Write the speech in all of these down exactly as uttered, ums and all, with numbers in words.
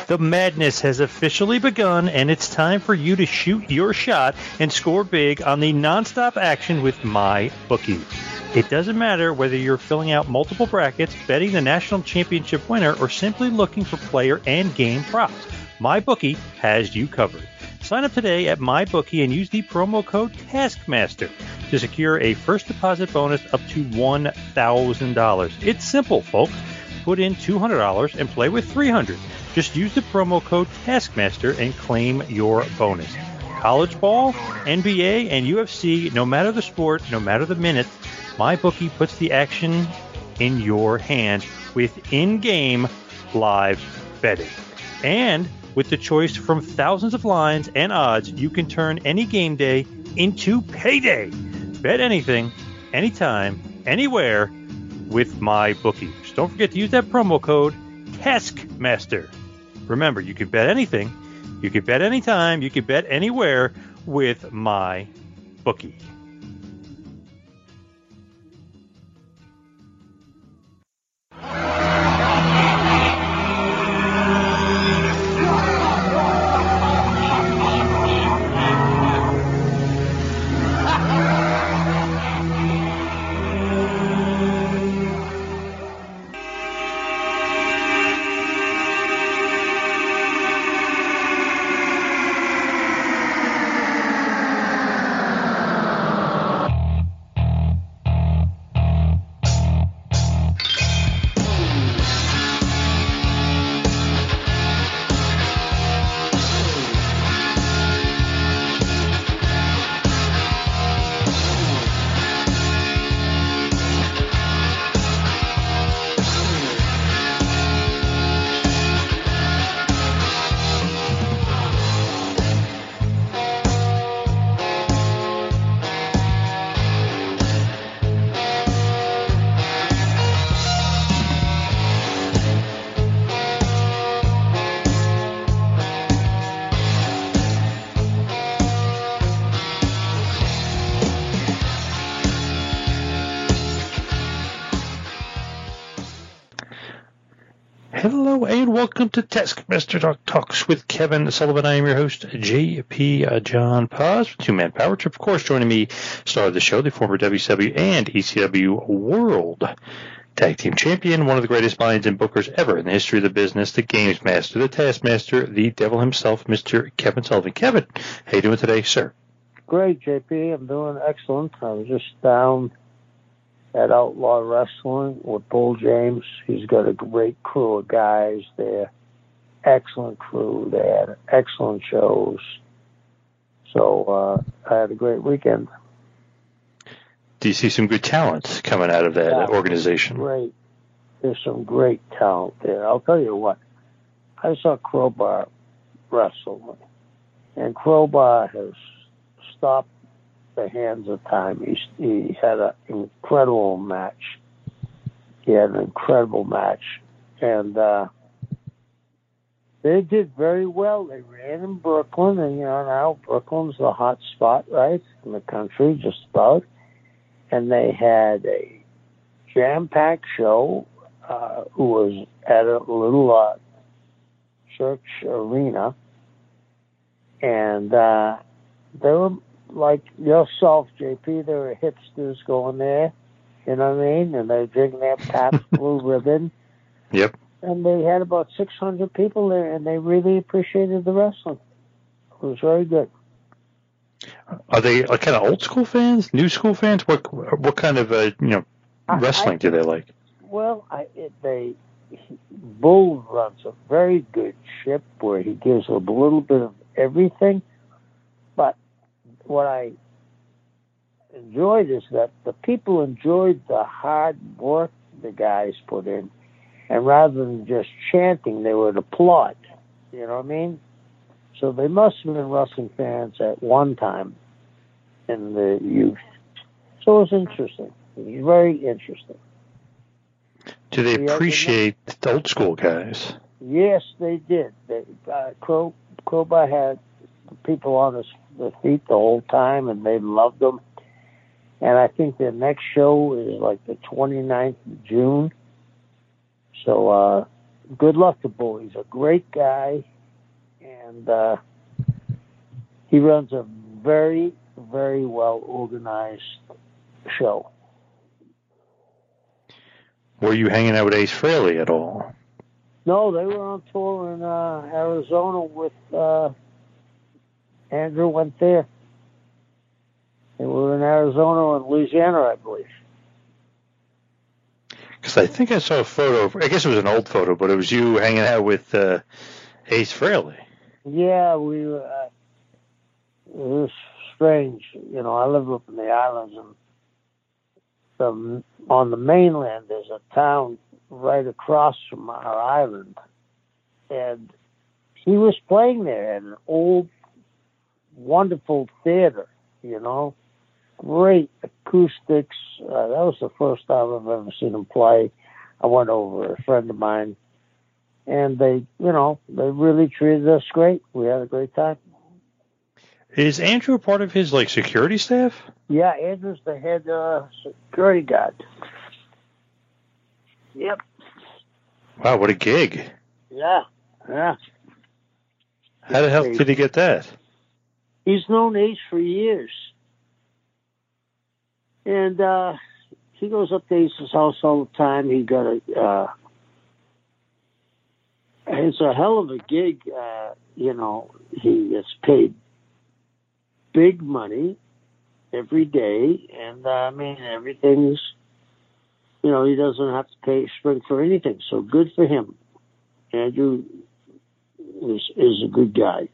The madness has officially begun, and it's time for you to shoot your shot and score big on the nonstop action with MyBookie. It doesn't matter whether you're filling out multiple brackets, betting the national championship winner, or simply looking for player and game props. MyBookie has you covered. Sign up today at MyBookie and use the promo code Taskmaster to secure a first deposit bonus up to one thousand dollars. It's simple, folks. Put in two hundred dollars and play with three hundred dollars. Just use the promo code Taskmaster and claim your bonus. College ball, N B A, and U F C, no matter the sport, no matter the minute, MyBookie puts the action in your hands with in-game live betting. And with the choice from thousands of lines and odds, you can turn any game day into payday. Bet anything, anytime, anywhere with MyBookie. So don't forget to use that promo code Taskmaster. Remember, you can bet anything, you can bet anytime, you can bet anywhere with MyBookie. Hello and welcome to Taskmaster Talk Talks with Kevin Sullivan. I am your host, J P uh, John Paz, two-man power trip. Of course, joining me, star of the show, the former W C W and E C W World Tag Team Champion, one of the greatest minds and bookers ever in the history of the business, the Games Master, the Taskmaster, the Devil himself, Mister Kevin Sullivan. Kevin, how you doing today, sir? Great, J P. I'm doing excellent. I was just down at Outlaw Wrestling with Bull James. He's got a great crew of guys there. Excellent crew. They had excellent shows. So uh, I had a great weekend. Do you see some good talent coming out of that yeah, organization? Great. There's some great talent there. I'll tell you what. I saw Crowbar wrestle. And Crowbar has stopped the hands of time. He, he had an incredible match. He had an incredible match. And uh, they did very well. They ran in Brooklyn, and, you know, now Brooklyn's the hot spot, right, in the country, just about. And they had a jam-packed show uh, who was at a little uh, church arena. And uh, they were like yourself, J P, there were hipsters going there, you know what I mean? And they're drinking their Pabst Blue Ribbon. Yep. And they had about six hundred people there, and they really appreciated the wrestling. It was very good. Are they like kind of old school fans, new school fans? What what kind of uh, you know wrestling I, I, do they like? Well, I, it, they he, Bull runs a very good ship where he gives a little bit of everything, but what I enjoyed is that the people enjoyed the hard work the guys put in, and rather than just chanting, they would applaud. You know what I mean? So they must have been wrestling fans at one time in the youth. So it was interesting. It was very interesting. Do they yeah, appreciate the old school guys? Yes, they did. They, uh, Crow, Crowbar had people on his the feet the whole time, and they loved them. And I think their next show is like the twenty-ninth of June. So uh, good luck to Bull. He's a great guy, and uh, he runs a very, very well organized show. Were you hanging out with Ace Frehley at all? No, they were on tour in uh, Arizona with uh, Andrew went there. They were in Arizona and Louisiana, I believe. Because I think I saw a photo. I guess it was an old photo, but it was you hanging out with uh, Ace Frehley. Yeah, we were. Uh, it was strange. You know, I live up in the islands, and the, on the mainland, there's a town right across from our island. And he was playing there at an old, wonderful theater, you know. Great acoustics. Uh, that was the first time I've ever seen him play. I went over with a friend of mine, and they, you know, they really treated us great. We had a great time. Is Andrew part of his, like, security staff? Yeah, Andrew's the head uh, security guard. Yep. Wow, what a gig. Yeah, yeah. How the hell did he get that? He's known Ace for years. And uh, he goes up to Ace's house all the time. He got a, uh, it's a hell of a gig. Uh, you know, he gets paid big money every day. And, uh, I mean, everything's, you know, he doesn't have to pay spring for anything. So good for him. Andrew is, is a good guy.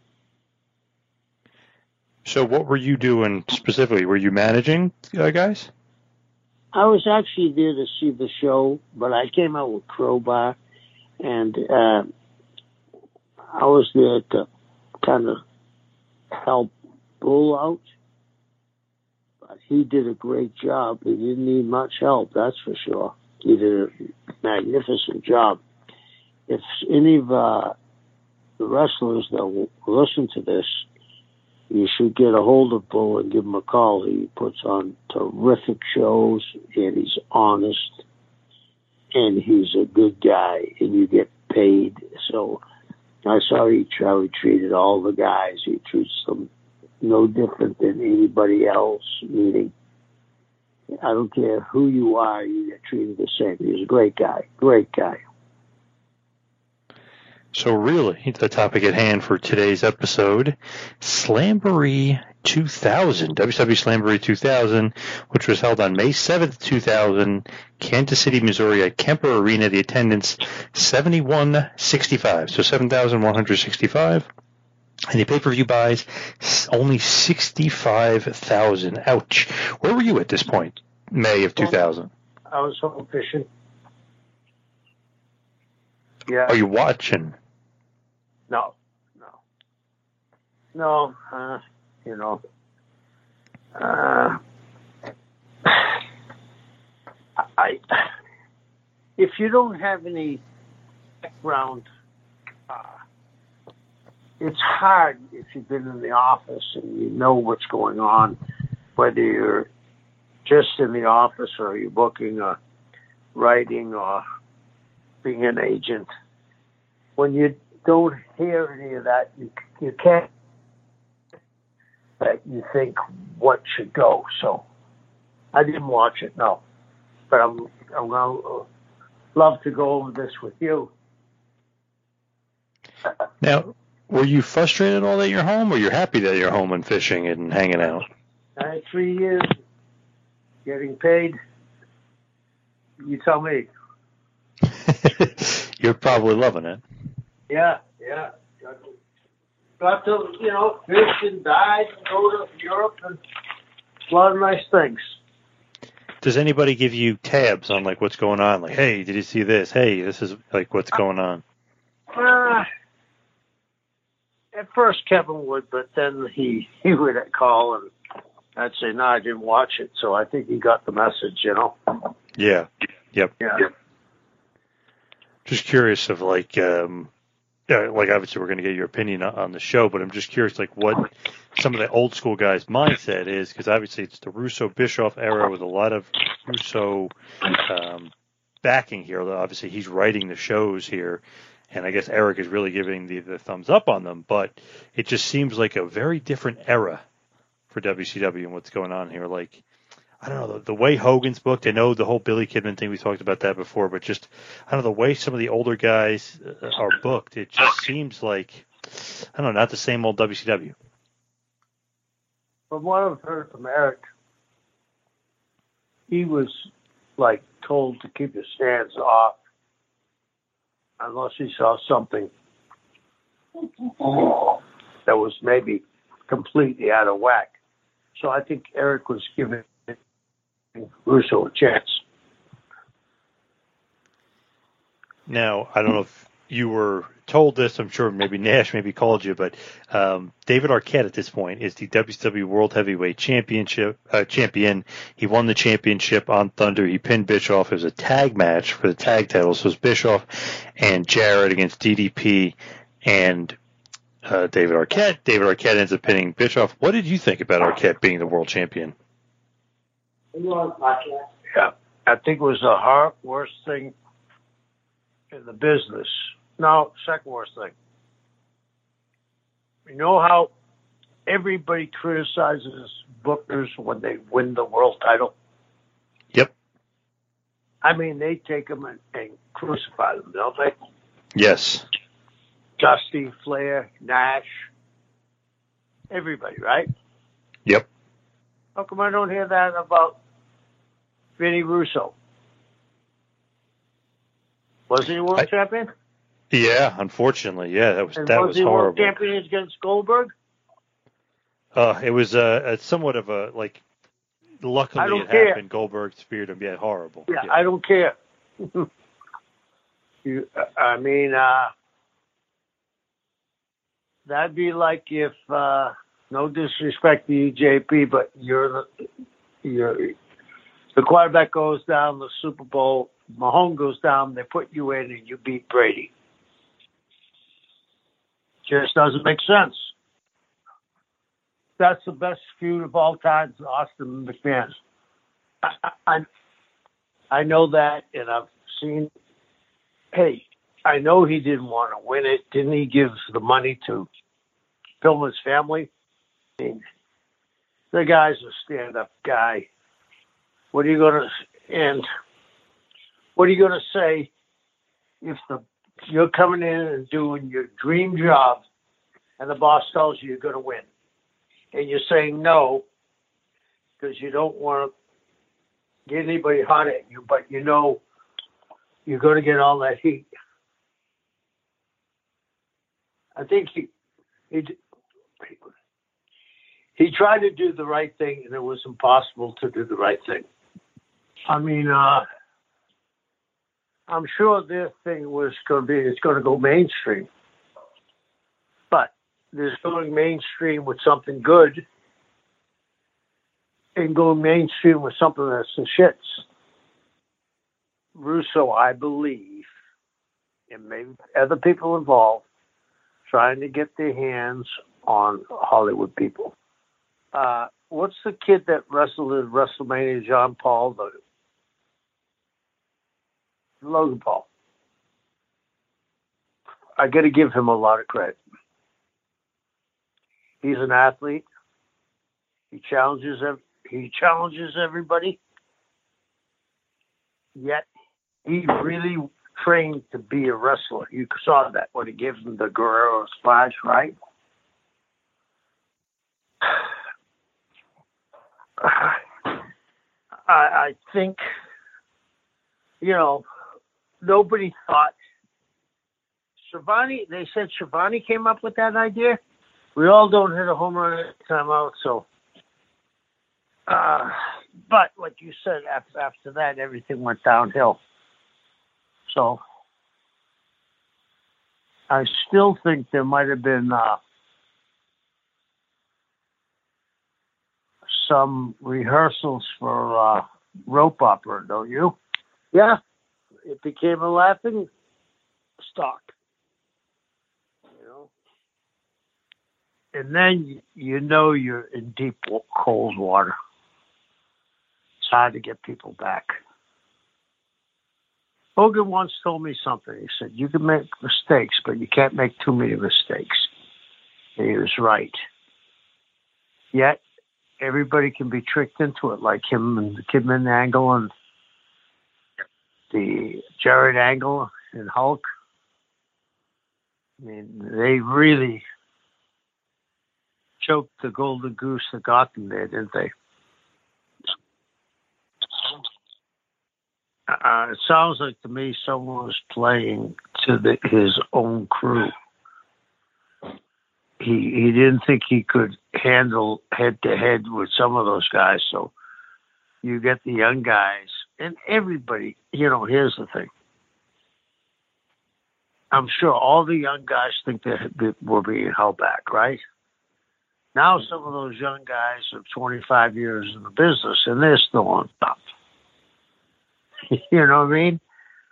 So what were you doing specifically? Were you managing uh, guys? I was actually there to see the show, but I came out with Crowbar, and uh, I was there to kind of help Bull out. But he did a great job. He didn't need much help, that's for sure. He did a magnificent job. If any of uh, the wrestlers that will listen to this, you should get a hold of Bull and give him a call. He puts on terrific shows, and he's honest, and he's a good guy, and you get paid. So I saw he, how he treated all the guys. He treats them no different than anybody else, meaning I don't care who you are, you get treated the same. He's a great guy, great guy. So really, the topic at hand for today's episode, Slamboree two thousand, W W E Slamboree two thousand, which was held on May seventh, two thousand, Kansas City, Missouri at Kemper Arena. The attendance, seventy-one sixty-five, so seven thousand one hundred sixty-five. And the pay-per-view buys, only sixty-five thousand. Ouch. Where were you at this point, May of two thousand? I was home fishing. Yeah. Are you watching? No, no, no. Uh, you know, uh, I. If you don't have any background, uh, it's hard if you've been in the office and you know what's going on, whether you're just in the office or you're booking or writing or being an agent. When you don't hear any of that, you you can't that you think what should go. So I didn't watch it, no. But I'm I'm gonna love to go over this with you. Now, were you frustrated at all that you're home, or you're happy that you're home and fishing and hanging out? I had three years getting paid. You tell me. You're probably loving it. Yeah, yeah. Got to, got to, you know, fish and dive and go to Europe and a lot of nice things. Does anybody give you tabs on, like, what's going on? Like, hey, did you see this? Hey, this is, like, what's going on? Uh, at first Kevin would, but then he, he would call and I'd say, no, I didn't watch it. So I think he got the message, you know? Yeah. Yep. Yeah. Yep. Just curious of, like, um, yeah, like, obviously we're going to get your opinion on the show, but I'm just curious, like, what some of the old school guys' mindset is, because obviously it's the Russo-Bischoff era with a lot of Russo um, backing here. Obviously, he's writing the shows here, and I guess Eric is really giving the, the thumbs up on them. But it just seems like a very different era for W C W and what's going on here. Like, I don't know, the, the way Hogan's booked, I know the whole Billy Kidman thing, we talked about that before, but just, I don't know, the way some of the older guys are booked, it just seems like, I don't know, not the same old W C W. From what I've heard from Eric, he was, like, told to keep his hands off unless he saw something that was maybe completely out of whack. So I think Eric was giving Russo a chance. Now, I don't know if you were told this. I'm sure maybe Nash maybe called you, but um, David Arquette at this point is the W C W World Heavyweight Championship uh, champion. He won the championship on Thunder. He pinned Bischoff. It was a tag match for the tag titles. So it was Bischoff and Jarrett against D D P and uh, David Arquette. David Arquette ends up pinning Bischoff. What did you think about Arquette being the world champion? Yeah, I think it was the hard, worst thing in the business. No, second worst thing. You know how everybody criticizes bookers when they win the world title? Yep. I mean, they take them and, and crucify them, don't they? Yes. Dusty, Flair, Nash, everybody, right? Yep. How come I don't hear that about Vinny Russo? Was he world I, champion? Yeah, unfortunately, yeah, that was and that was, was he horrible. World champion against Goldberg? Uh, it was a, a somewhat of a like. Luckily, I don't it care. happened. Goldberg speared him. Yeah, horrible. Yeah, yeah. I don't care. you, I mean, uh, that'd be like if, uh, no disrespect to you, J P, but you're the you're the quarterback goes down the Super Bowl. Mahomes goes down. They put you in, and you beat Brady. Just doesn't make sense. That's the best feud of all time, Austin and McMahon. I, I, I know that, and I've seen. Hey, I know he didn't want to win it. Didn't he give the money to film his family? I mean, the guy's a stand-up guy. What are you going to and what are you going to say if the you're coming in and doing your dream job, and the boss tells you you're going to win, and you're saying no because you don't want to get anybody hot at you, but you know you're going to get all that heat. I think he he he tried to do the right thing, and it was impossible to do the right thing. I mean, uh, I'm sure this thing was going to be, it's going to go mainstream. But there's going mainstream with something good and going mainstream with something that's some shits. Russo, I believe, and maybe other people involved, trying to get their hands on Hollywood people. Uh, what's the kid that wrestled at WrestleMania, John Paul, the Logan Paul? I got to give him a lot of credit. He's an athlete. He challenges he challenges everybody. Yet he really trained to be a wrestler. You saw that when he gives him the Guerrero splash, right? I, I think, you know, nobody thought Schiavone, they said Schiavone came up with that idea. We all don't hit a home run at the time out, so. Uh, but like you said, after, after that, everything went downhill. So I still think there might have been uh, some rehearsals for uh, rope opera, don't you? Yeah, it became a laughing stock. You know, and then you know you're in deep cold water. It's hard to get people back. Hogan once told me something. He said, you can make mistakes, but you can't make too many mistakes. And he was right. Yet, everybody can be tricked into it, like him and the Kidman Angle and the Jared Angle and Hulk. I mean, they really choked the golden goose that got them there, didn't they? Uh, it sounds like to me someone was playing to the, his own crew. He he didn't think he could handle head to head with some of those guys. So you get the young guys and everybody. You know, here's the thing. I'm sure all the young guys think that we're being held back, right? Now some of those young guys are twenty-five years in the business and they're still on top. You know what I mean?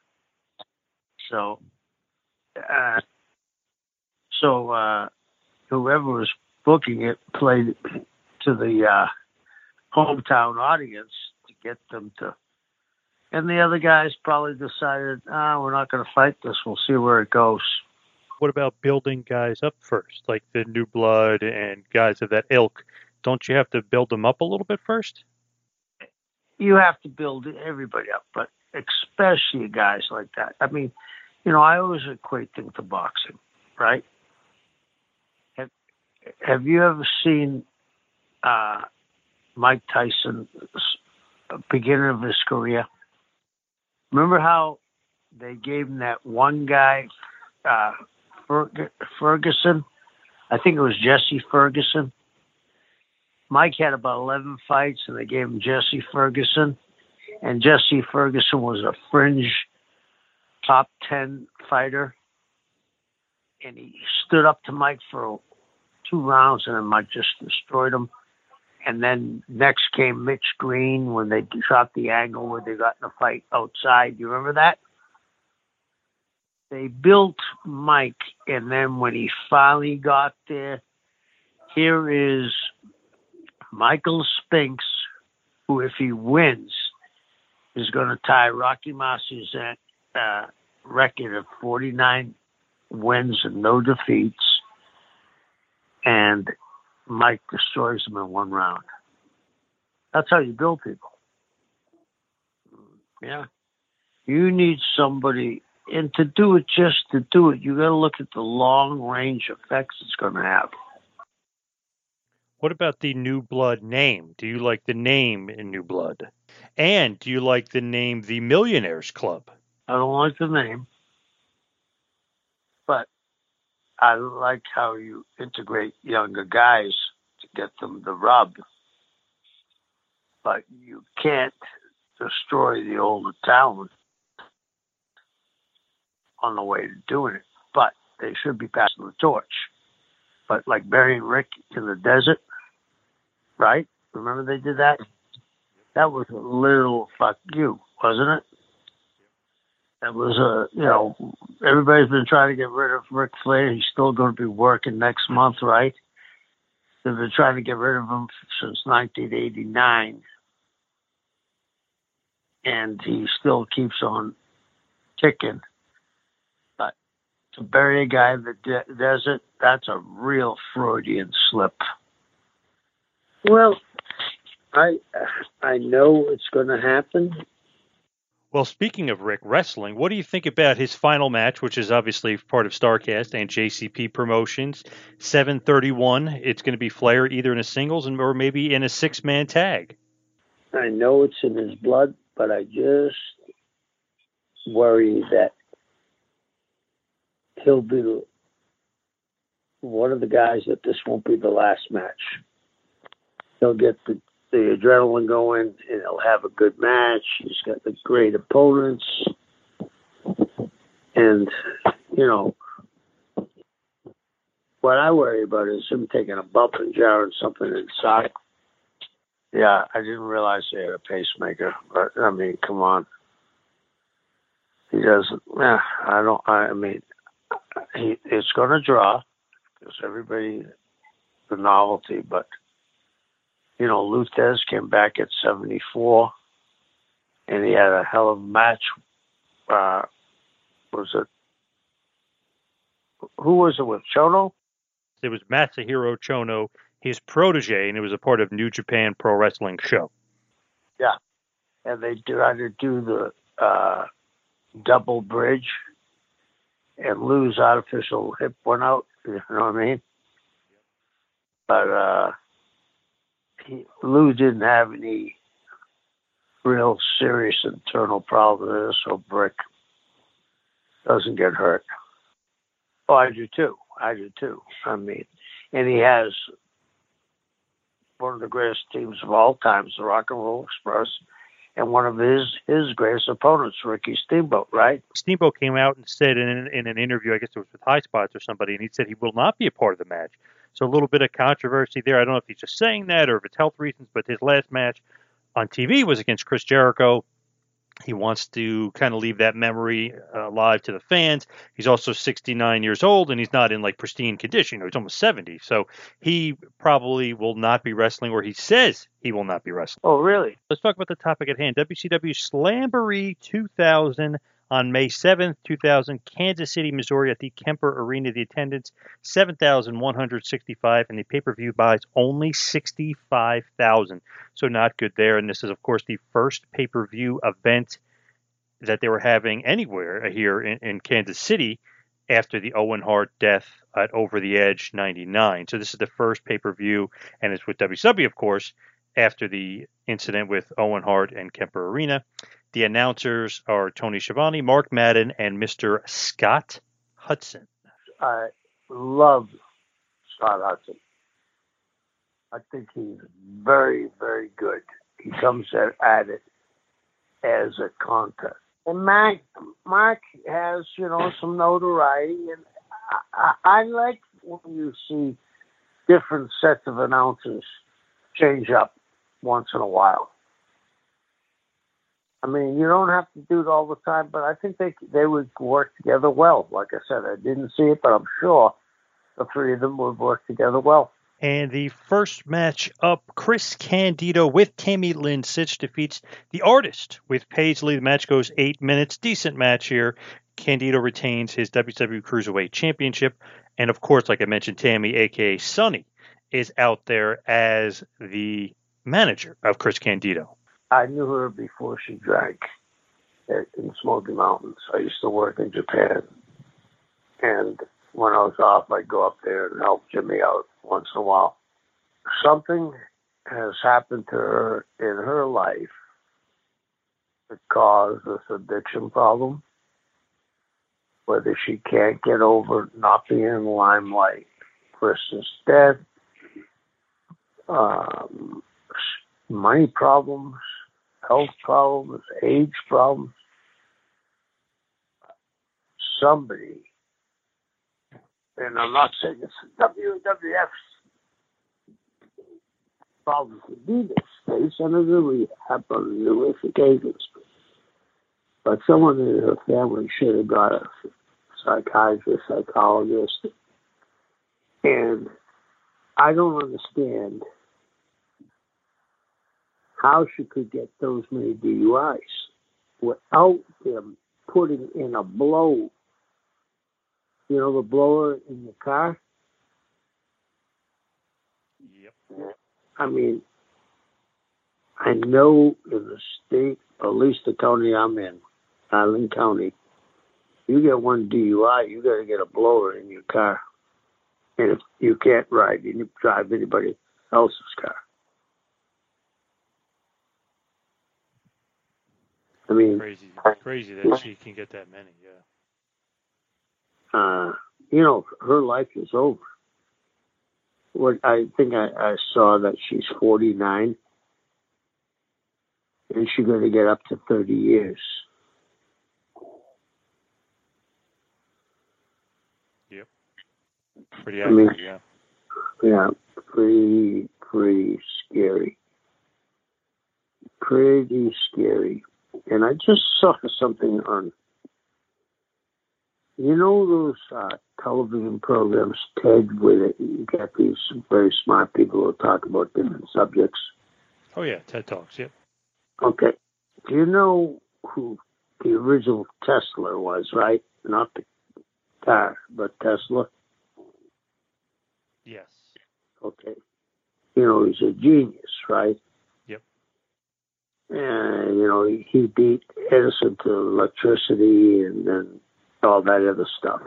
So, uh, so uh, whoever was booking it played to the uh, hometown audience to get them to. And the other guys probably decided, ah, we're not going to fight this. We'll see where it goes. What about building guys up first, like the New Blood and guys of that ilk? Don't you have to build them up a little bit first? You have to build everybody up, but especially guys like that. I mean, you know, I always equate things to boxing, right? Have, have you ever seen uh, Mike Tyson, beginning of his career? Remember how they gave him that one guy, uh, Fer- Ferguson? I think it was Jesse Ferguson. Mike had about eleven fights, and they gave him Jesse Ferguson. And Jesse Ferguson was a fringe top ten fighter. And he stood up to Mike for two rounds, and then Mike just destroyed him. And then next came Mitch Green when they shot the angle where they got in a fight outside. You remember that? They built Mike, and then when he finally got there, here is Michael Spinks, who, if he wins, is going to tie Rocky Marci's uh, record of forty-nine wins and no defeats. And Mike destroys him in one round. That's how you build people. Yeah. You need somebody, and to do it just to do it, you got to look at the long range effects it's going to have. What about the New Blood name? Do you like the name in New Blood? And do you like the name The Millionaires Club? I don't like the name, but I like how you integrate younger guys to get them the rub. But you can't destroy the older talent on the way to doing it. But they should be passing the torch. But like Barry and Rick in the desert, right? Remember they did that? That was a little fuck you, wasn't it? That was a, you know, everybody's been trying to get rid of Ric Flair. He's still going to be working next month, right? They've been trying to get rid of him since nineteen eighty-nine. And he still keeps on ticking. But to bury a guy in the de- desert, that's a real Freudian slip. Well, I I know it's going to happen. Well, speaking of Rick wrestling, what do you think about his final match, which is obviously part of StarCast and J C P Promotions, seven thirty-one? It's going to be Flair either in a singles and or maybe in a six-man tag. I know it's in his blood, but I just worry that he'll be one of the guys that this won't be the last match. He'll get the, the adrenaline going, and he'll have a good match. He's got the great opponents. And, you know, what I worry about is him taking a bump and jarring something inside. Yeah, I didn't realize they had a pacemaker, but I mean, come on. He doesn't, yeah, I don't, I mean, he, it's going to draw because everybody, the novelty, but, you know, Luthez came back at seventy-four and he had a hell of a match uh, was it, who was it with, Chono? It was Masahiro Chono, his protege, and it was a part of New Japan Pro Wrestling show. Yeah. And they tried to do the uh, double bridge, and Lou's artificial hip went out. You know what I mean? But uh, he, Lou didn't have any real serious internal problems, so Brick doesn't get hurt. Oh, I do too. I do too. I mean, and he has one of the greatest teams of all times, the Rock and Roll Express, and one of his his greatest opponents, Ricky Steamboat, right? Steamboat came out and said in, in an interview, I guess it was with High Spots or somebody, and he said he will not be a part of the match. So a little bit of controversy there. I don't know if he's just saying that or if it's health reasons, but his last match on T V was against Chris Jericho. He wants to kind of leave that memory uh, alive to the fans. He's also sixty-nine years old, and he's not in like pristine condition. You know, he's almost seventy. So he probably will not be wrestling, or he says he will not be wrestling. Oh, really? Let's talk about the topic at hand. W C W Slamboree two thousand on May seventh, two thousand, Kansas City, Missouri at the Kemper Arena. The attendance, seven thousand one hundred sixty-five, and the pay-per-view buys only sixty-five thousand. So not good there. And this is, of course, the first pay-per-view event that they were having anywhere here in, in Kansas City after the Owen Hart death at Over the Edge ninety-nine. So this is the first pay-per-view, and it's with W C W, of course, after the incident with Owen Hart and Kemper Arena. The announcers are Tony Schiavone, Mark Madden, and Mister Scott Hudson. I love Scott Hudson. I think he's very, very good. He comes at, at it as a contest. And Mark, Mark has, you know, some notoriety, and I, I, I like when you see different sets of announcers change up once in a while. I mean, you don't have to do it all the time, but I think they they would work together well. Like I said, I didn't see it, but I'm sure the three of them would work together well. And the first match up, Chris Candido with Tammy Lynn Sitch defeats The Artist with Paisley. The match goes eight minutes. Decent match here. Candido retains his W C W Cruiserweight Championship. And, of course, like I mentioned, Tammy, a k a. Sunny, is out there as the manager of Chris Candido. I knew her before she drank in Smoky Mountains. I used to work in Japan. And when I was off, I'd go up there and help Jimmy out once in a while. Something has happened to her in her life that caused this addiction problem, whether she can't get over not being in the limelight. Chris is dead. Um, money problems, health problems, age problems. Somebody, and I'm not saying it's W W F's problem to be this. They send her to rehab on numerous occasions. But someone in her family should have got a psychiatrist, psychologist. And I don't understand how she could get those many D U Is without them putting in a blow. You know, the blower in the car? Yep. I mean, I know in the state, at least the county I'm in, Island County, you get one D U I, you got to get a blower in your car. And if you can't ride, you drive anybody else's car. I mean, crazy, crazy that she can get that many. Yeah. Uh, you know, her life is over. What I think I, I saw that she's forty-nine, and she's going to get up to thirty years. Yep. Pretty I mean, accurate, yeah. Yeah, pretty, pretty scary. Pretty scary. And I just saw something on, you know, those uh, television programs, TED, where you get these very smart people who talk about different subjects. Oh, yeah, TED Talks, yep. Okay. Do you know who the original Tesla was, right? Not the car, but Tesla. Yes. Okay. You know, he's a genius, right? Yep. And, you know, he, he beat Edison to electricity and then all that other stuff.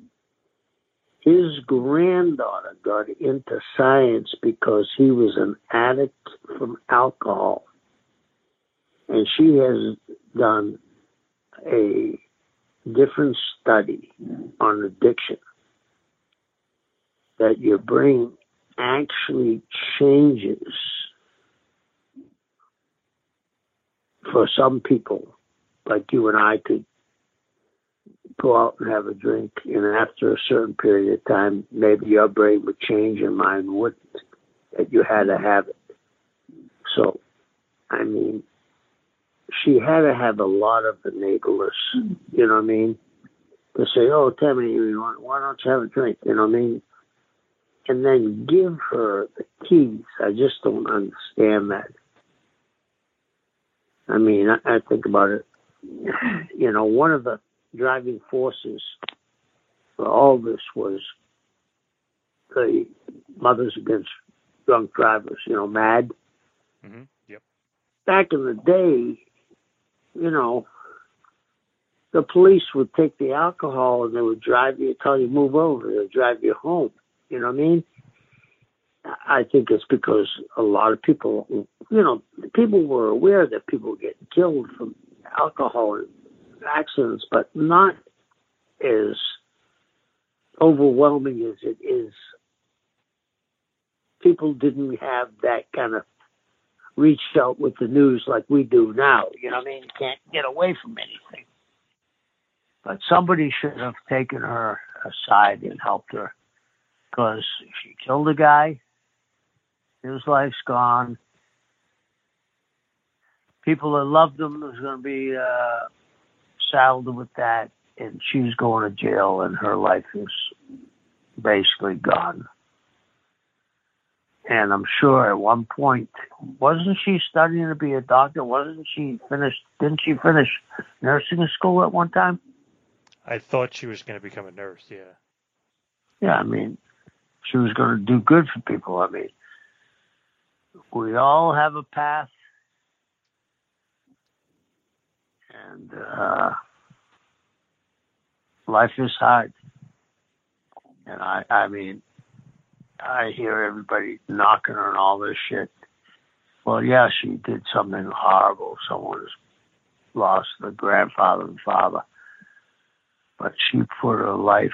His granddaughter got into science because he was an addict from alcohol. And she has done a different study on addiction, that your brain actually changes for some people, like you and I could go out and have a drink, and after a certain period of time, maybe your brain would change and mine wouldn't, that you had to have it. So, I mean, she had to have a lot of enablers, you know what I mean? To say, oh, Tammy, why don't you have a drink, you know what I mean? And then give her the keys. I just don't understand that. I mean, I, I think about it. You know, one of the driving forces for all this was the Mothers Against Drunk Drivers, you know, MAD. Mm-hmm. Yep. Back in the day, you know, the police would take the alcohol and they would drive you, tell you move over, they'd drive you home. You know what I mean? I think it's because a lot of people, you know, people were aware that people were getting killed from alcohol accidents, but not as overwhelming as it is. People didn't have that kind of reach out with the news like we do now. You know what I mean? You can't get away from anything. But somebody should have taken her aside and helped her, because she killed a guy. His life's gone. People that loved him was going to be uh, saddled with that, and she's going to jail, and her life is basically gone. And I'm sure at one point, wasn't she studying to be a doctor? Wasn't she finished? Didn't she finish nursing school at one time? I thought she was going to become a nurse, yeah. Yeah, I mean, she was going to do good for people. I mean, we all have a path. And uh, life is hard. And I, I mean, I hear everybody knocking on all this shit. Well, yeah, she did something horrible. Someone's lost their grandfather and father. But she put her life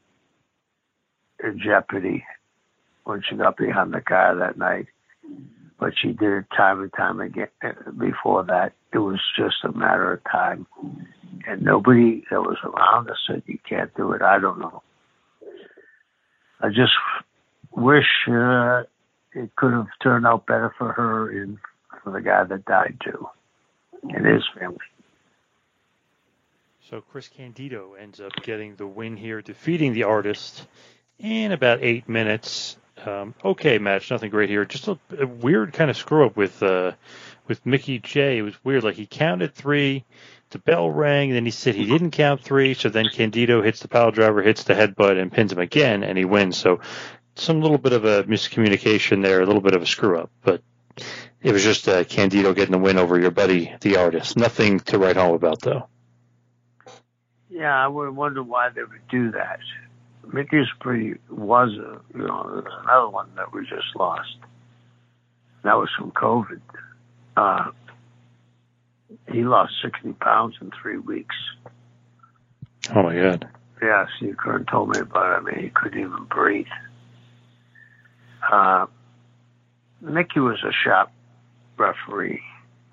in jeopardy when she got behind the car that night. But she did it time and time again. Before that, it was just a matter of time. And nobody that was around us said, you can't do it. I don't know. I just wish uh, it could have turned out better for her and for the guy that died too, and his family. So Chris Candido ends up getting the win here, defeating the Artist in about eight minutes. Um, okay match, nothing great here. Just a, a weird kind of screw up with uh, with Mickey J. It was weird. Like he counted three, the bell rang, and then he said he didn't count three. So then Candido hits the pile driver, hits the headbutt, and pins him again, and he wins. So some little bit of a miscommunication there, a little bit of a screw up, but it was just uh, Candido getting the win over your buddy, the Artist. Nothing to write home about, though. Yeah, I would wonder why they would do that. Mickey's pretty was a, you know, there's another one that we just lost. That was from COVID. Uh, he lost sixty pounds in three weeks. Oh my God. Yeah, Steve Kern told me about it. I mean, he couldn't even breathe. Uh, Mickey was a sharp referee.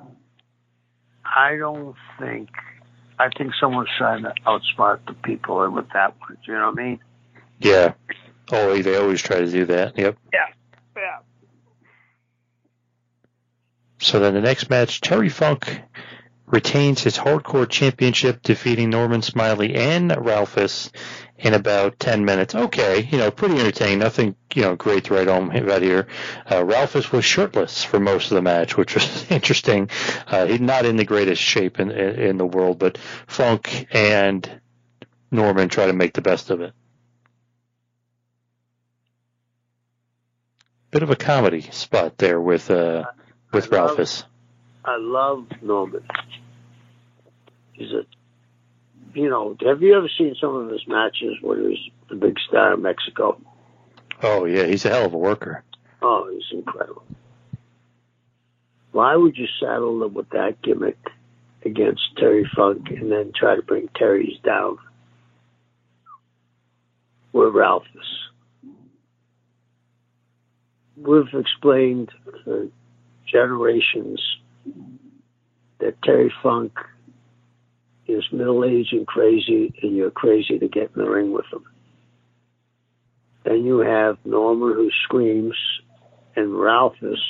I don't think, I think someone's trying to outsmart the people with that one. Do you know what I mean? Yeah. Oh, they always try to do that. Yep. Yeah. Yeah. So then the next match, Terry Funk retains his hardcore championship, defeating Norman Smiley and Ralphus in about ten minutes. Okay, you know, pretty entertaining. Nothing, you know, great to write home about here. Uh, Ralphus was shirtless for most of the match, which was interesting. Uh, he's not in the greatest shape in, in, in the world, but Funk and Norman try to make the best of it. Bit of a comedy spot there with uh, with I Ralphus. Love, I love Norman. He's a, you know, have you ever seen some of his matches where he was the big star in Mexico? Oh, yeah, he's a hell of a worker. Oh, he's incredible. Why would you saddle him with that gimmick against Terry Funk and then try to bring Terry's down with Ralphus? We've explained for generations that Terry Funk is middle-aged and crazy, and you're crazy to get in the ring with him. Then you have Norman, who screams, and Ralphus,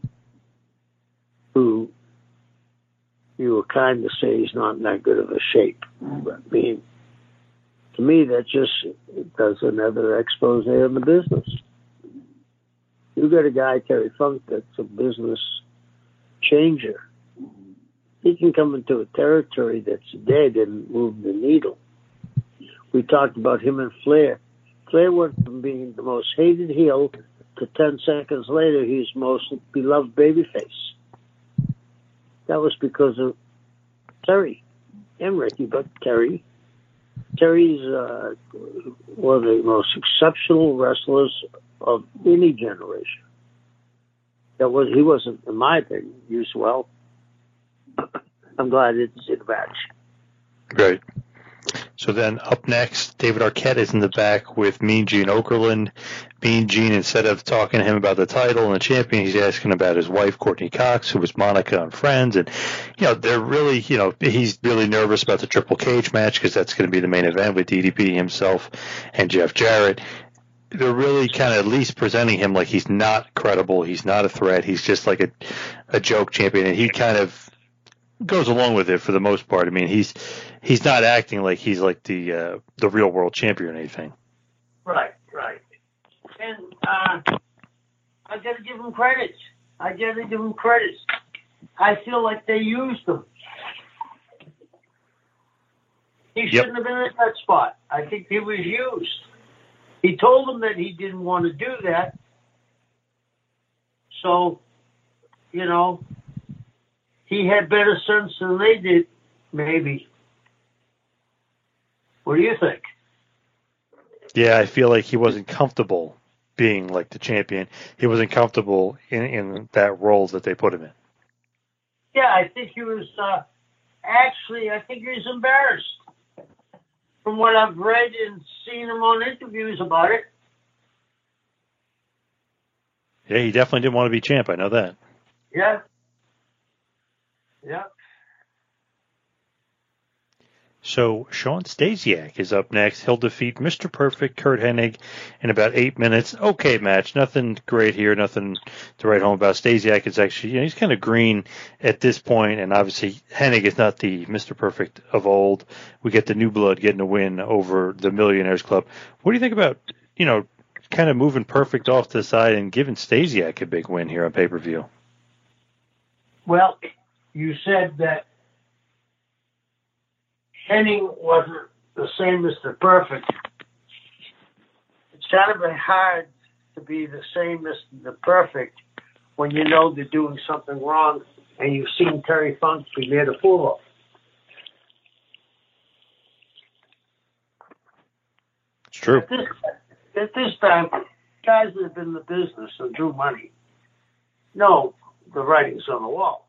who you were kind of say he's not in that good of a shape. I mean, to me, that just does another expose on the business. You got a guy, Terry Funk, that's a business changer. He can come into a territory that's dead and move the needle. We talked about him and Flair. Flair went from being the most hated heel to ten seconds later, he's most beloved babyface. That was because of Terry and Ricky, but Terry. Terry's uh, one of the most exceptional wrestlers of any generation. That was he wasn't, in my opinion, used well. I'm glad I didn't see the match. Great. So then up next, David Arquette is in the back with Mean Gene Okerlund. Mean Gene, instead of talking to him about the title and the champion, he's asking about his wife, Courtney Cox, who was Monica on Friends. And, you know, they're really, you know, he's really nervous about the Triple Cage match because that's going to be the main event with D D P himself and Jeff Jarrett. They're really kind of at least presenting him like he's not credible. He's not a threat. He's just like a, a joke champion. And he kind of goes along with it for the most part. I mean, he's he's not acting like he's like the uh, the real world champion or anything. Right, right. And uh, I got to give him credit. I got to give him credit. I feel like they used him. He Yep. shouldn't have been in that spot. I think he was used. He told them that he didn't want to do that. So, you know, he had better sense than they did, maybe. What do you think? Yeah, I feel like he wasn't comfortable being like the champion. He wasn't comfortable in, in that role that they put him in. Yeah, I think he was, uh, actually, I think he was embarrassed. From what I've read and seen him on interviews about it. Yeah, he definitely didn't want to be champ. I know that. Yeah. Yeah. So Sean Stasiak is up next. He'll defeat Mister Perfect, Kurt Hennig, in about eight minutes. Okay match. Nothing great here. Nothing to write home about. Stasiak is actually, you know, he's kind of green at this point, and obviously Hennig is not the Mister Perfect of old. We get the new blood getting a win over the Millionaires Club. What do you think about, you know, kind of moving Perfect off to the side and giving Stasiak a big win here on pay-per-view? Well, you said that Hennig wasn't the same as the Perfect. It's kind of hard to be the same as the Perfect when you know they're doing something wrong and you've seen Terry Funk be made a fool of. It's true. At this, at this time, guys that have been in the business and drew money know the writing's on the wall.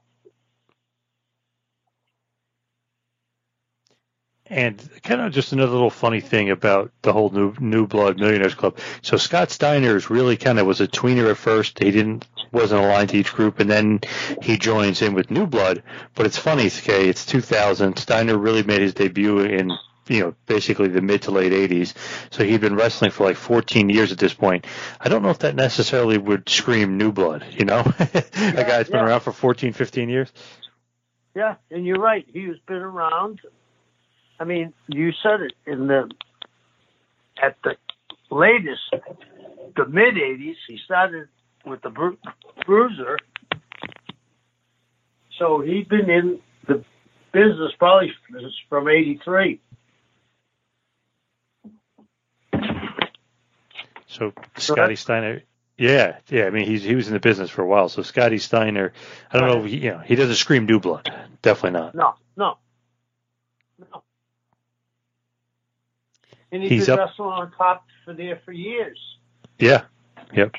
And kind of just another little funny thing about the whole new New Blood Millionaires Club. So Scott Steiner's really kind of was a tweener at first. He didn't wasn't aligned to each group, and then he joins in with New Blood. But it's funny, okay, it's two thousand. Steiner really made his debut in, you know, basically the mid to late eighties. So he'd been wrestling for like fourteen years at this point. I don't know if that necessarily would scream New Blood, you know? A Yeah, guy's been yeah. around for fourteen, fifteen years. Yeah, and you're right. He's been around. I mean, you said it in the at the latest, the mid eighties, he started with the Bru- Bruiser. So he'd been in the business probably from eighty-three. So Scotty Steiner, yeah, yeah. I mean, he's he was in the business for a while. So Scotty Steiner, I don't know, if he, you know, he doesn't scream new blood. Definitely not. No, no, no. And he's He's been up- wrestling on top for there for years. Yeah. Yep.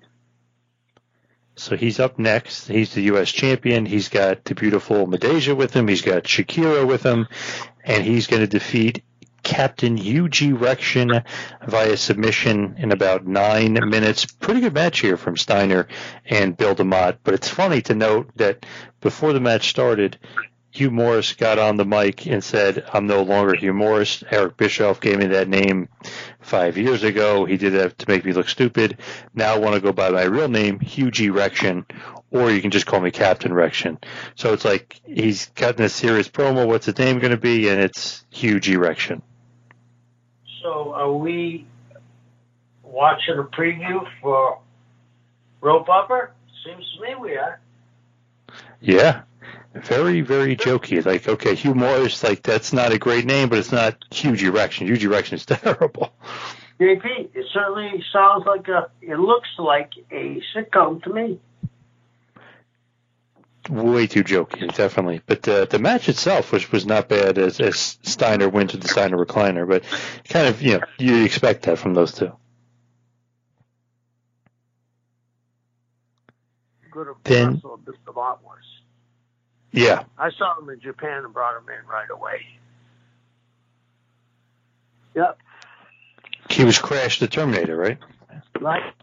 So he's up next. He's the U S champion. He's got the beautiful Madeja with him. He's got Shakira with him, and he's going to defeat Captain Yuji Rection via submission in about nine minutes. Pretty good match here from Steiner and Bill DeMott. But it's funny to note that before the match started, Hugh Morris got on the mic and said, "I'm no longer Hugh Morris. Eric Bischoff gave me that name five years ago. He did that to make me look stupid. Now I want to go by my real name, Hugh G. Rection, or you can just call me Captain Rection." So it's like he's cutting a serious promo. What's his name going to be? And it's Hugh G. Rection. So are we watching a preview for Rope Upper? Seems to me we are. Yeah. Very, very jokey. Like, okay, Hugh Morris, like, that's not a great name, but it's not Hugh G. Rection. Hugh G. Rection is terrible. J P, it certainly sounds like a, it looks like a sitcom to me. Way too jokey, definitely. But uh, the match itself, which was not bad, as, as Steiner wins with the Steiner recliner, but kind of, you know, you expect that from those two. Good of Then- wrestle Mister Mott was. Yeah. I saw him in Japan and brought him in right away. Yep. He was Crash the Terminator, right? Right.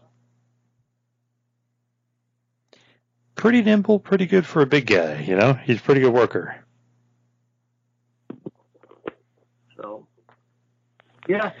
Pretty nimble, pretty good for a big guy, you know? He's a pretty good worker. So, yeah.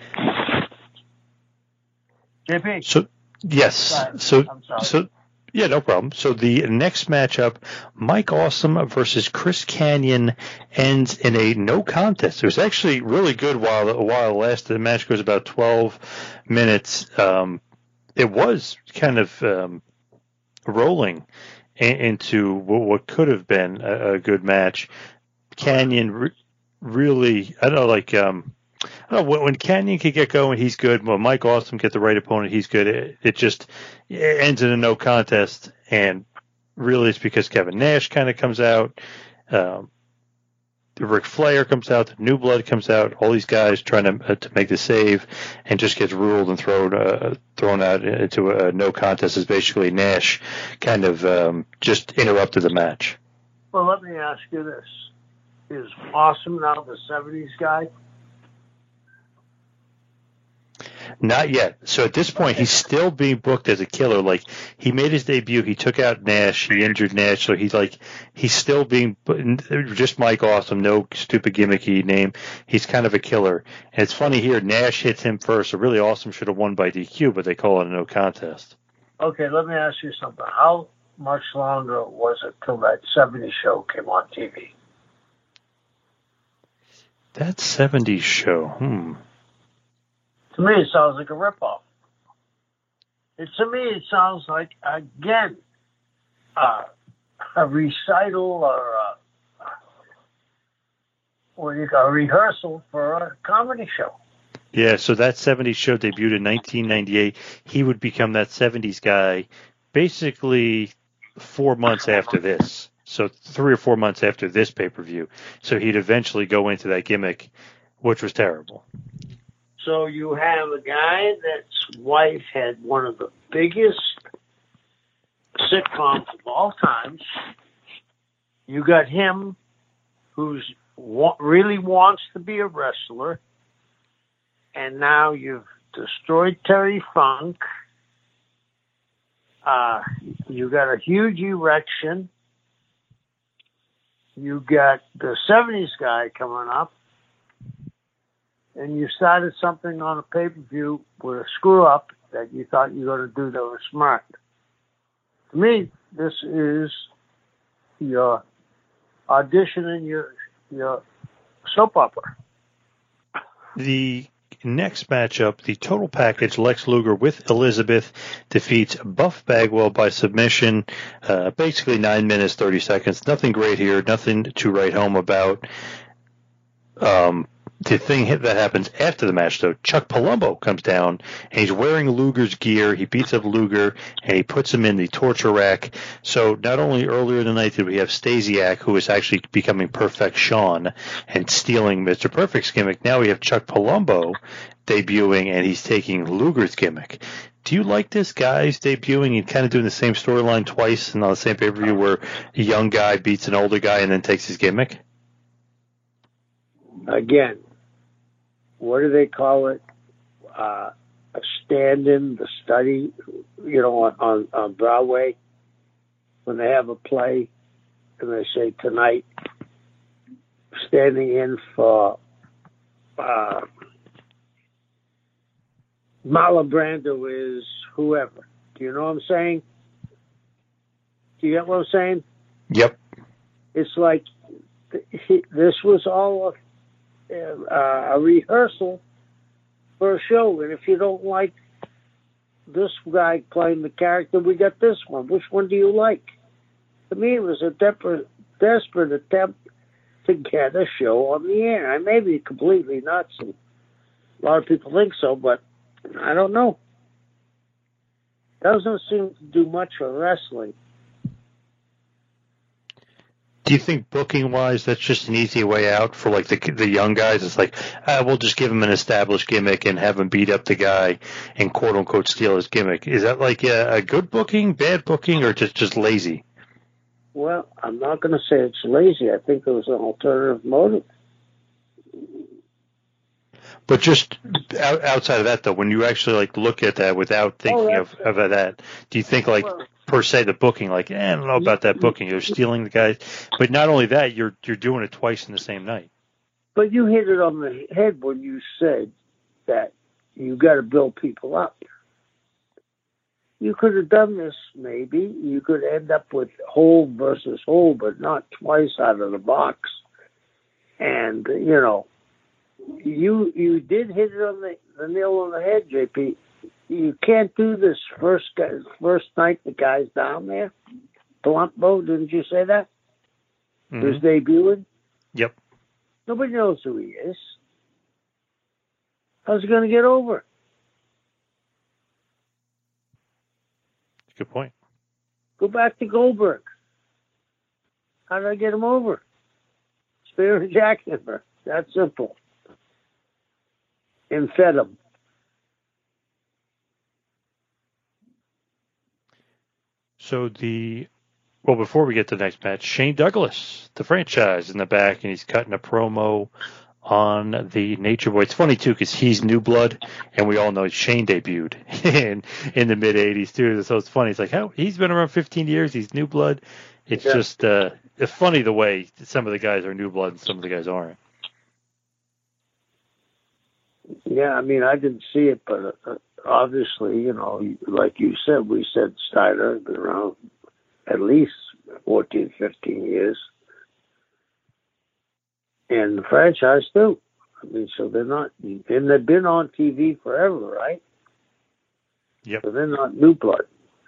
J P. So, yes. Sorry. So, I'm sorry. so, yeah, no problem. So the next matchup, Mike Awesome versus Chris Kanyon, ends in a no contest. It was actually really good while a while it lasted. The match goes about twelve minutes. Um, it was kind of um, rolling in, into what, what could have been a, a good match. Kanyon re- really, I don't know, like. Um, I don't know, when Kanyon can get going, he's good. When Mike Awesome get the right opponent, he's good. It, it just it ends in a no contest, and really it's because Kevin Nash kind of comes out. Um, Ric Flair comes out. New Blood comes out. All these guys trying to uh, to make the save, and just gets ruled and thrown uh, thrown out into a no contest. Is basically Nash kind of um, just interrupted the match. Well, let me ask you this. Is Awesome now the seventies guy? Not yet. So at this point, he's still being booked as a killer. Like, he made his debut. He took out Nash. He injured Nash. So he's like, he's still being just Mike Awesome. No stupid gimmicky name. He's kind of a killer. And it's funny here. Nash hits him first. So really Awesome should have won by D Q, but they call it a no contest. Okay, let me ask you something. How much longer was it till that seventies show came on T V? That seventies show. Hmm. To me, it sounds like a ripoff. It, to me, it sounds like, again, uh, a recital or a, or you got a rehearsal for a comedy show. Yeah, so that seventies show debuted in nineteen ninety-eight. He would become that seventies guy basically four months after this. So three or four months after this pay-per-view. So he'd eventually go into that gimmick, which was terrible. So you have a guy that's wife had one of the biggest sitcoms of all times. You got him who's wa- really wants to be a wrestler. And now you've destroyed Terry Funk. Uh, you got a huge erection. You got the seventies guy coming up. And you started something on a pay-per-view with a screw-up that you thought you were going to do that was smart. To me, this is your audition in your, your soap opera. The next matchup, the total package, Lex Luger with Elizabeth defeats Buff Bagwell by submission. Uh, basically nine minutes, thirty seconds. Nothing great here. Nothing to write home about. Um, the thing that happens after the match, though, Chuck Palumbo comes down, and he's wearing Luger's gear. He beats up Luger, and he puts him in the torture rack. So not only earlier in the night did we have Stasiak, who is actually becoming Perfect Sean and stealing Mister Perfect's gimmick, now we have Chuck Palumbo debuting, and he's taking Luger's gimmick. Do you like this guy's debuting and kind of doing the same storyline twice and on the same pay-per-view where a young guy beats an older guy and then takes his gimmick? Again, what do they call it? Uh, a stand-in, the study, you know, on, on, on Broadway, when they have a play and they say tonight, standing in for uh, Marlon Brando is whoever. Do you know what I'm saying? Do you get what I'm saying? Yep. It's like he, this was all a Uh, a rehearsal for a show, and if you don't like this guy playing the character, we got this one. Which one do you like? To me, it was a desperate, desperate attempt to get a show on the air. I may be completely nuts, and a lot of people think so, but I don't know. Doesn't seem to do much for wrestling. Do you think booking-wise that's just an easy way out for like the the young guys? It's like, ah, we'll just give him an established gimmick and have him beat up the guy and quote-unquote steal his gimmick. Is that like a, a good booking, bad booking, or just, just lazy? Well, I'm not going to say it's lazy. I think it was an alternative motive. But just outside of that, though, when you actually like look at that without thinking oh, of, of that, do you think like well, per se the booking, like eh, I don't know about that booking, you're stealing the guys, but not only that, you're you're doing it twice in the same night. But you hit it on the head when you said that you got to build people up. You could have done this, maybe. You could end up with whole versus whole, but not twice out of the box. And you know. You you did hit it on the, the nail on the head, J P. You can't do this first guy, first night the guy's down there. Palumbo, didn't you say that? Mm-hmm. Who's debuting? Yep. Nobody knows who he is. How's he going to get over? Good point. Go back to Goldberg. How did I get him over? Spear and jackhammer. That's simple. And fed him. So the, well, before we get to the next match, Shane Douglas, the franchise, in the back, and he's cutting a promo on the Nature Boy. It's funny, too, because he's New Blood, and we all know Shane debuted in, in the mid-eighties, too. So it's funny. It's like, how he's been around fifteen years. He's New Blood. It's yeah. just uh, it's funny the way some of the guys are New Blood and some of the guys aren't. Yeah, I mean, I didn't see it, but uh, obviously, you know, like you said, we said Steiner has been around at least fourteen, fifteen years. And the franchise, too. I mean, so they're not, and they've been on T V forever, right? Yep. So they're not New Blood.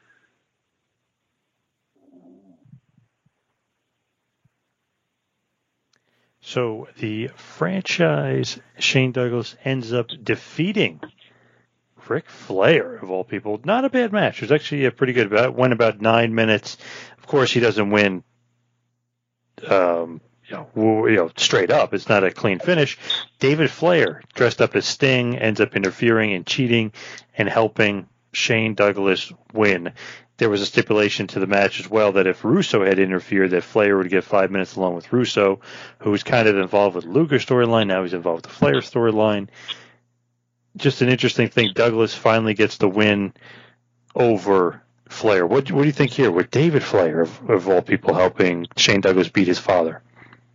So the franchise, Shane Douglas, ends up defeating Ric Flair, of all people. Not a bad match. It was actually a pretty good. It went about nine minutes. Of course, he doesn't win um, you know, you know, straight up. It's not a clean finish. David Flair, dressed up as Sting, ends up interfering and cheating and helping Shane Douglas win. There was a stipulation to the match as well that if Russo had interfered, that Flair would get five minutes along with Russo, who was kind of involved with Luger's storyline. Now he's involved with the Flair storyline. Just an interesting thing. Douglas finally gets the win over Flair. What, what do you think here with David Flair, of, of all people, helping Shane Douglas beat his father?